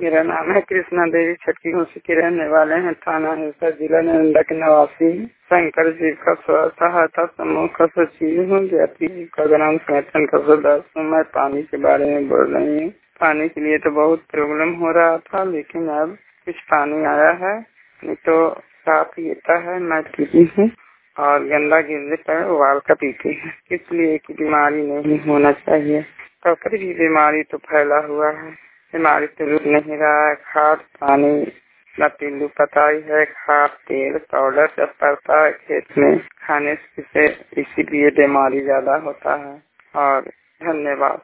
मेरा नाम है कृष्णा देवी, छटकी घोसी के रहने वाले हैं। थाना हिलसा, जिला नालंदा के निवासी शंकर जी का सहायता समूह का सचिव हूँ। ज्योति जी का ग्राम संगठन का सदस्य हूँ। मैं पानी के बारे में बोल रही हूँ। पानी के लिए तो बहुत प्रॉब्लम हो रहा था, लेकिन अब कुछ पानी आया है। नहीं तो साफ गिरता है, मैं पीती हूँ और गंदा गिरने पर उबाल कर पीती हूँ। इसलिए कि बीमारी नहीं होना चाहिए। कभी भी बीमारी तो फैला हुआ है, बीमारी तो रुक नहीं रहा है। खाद पानी न पिल्लू पताई है, खाद तेल पाउडर सब पड़ता है खेत में खाने से, इसीलिए बीमारी ज्यादा होता है। और धन्यवाद।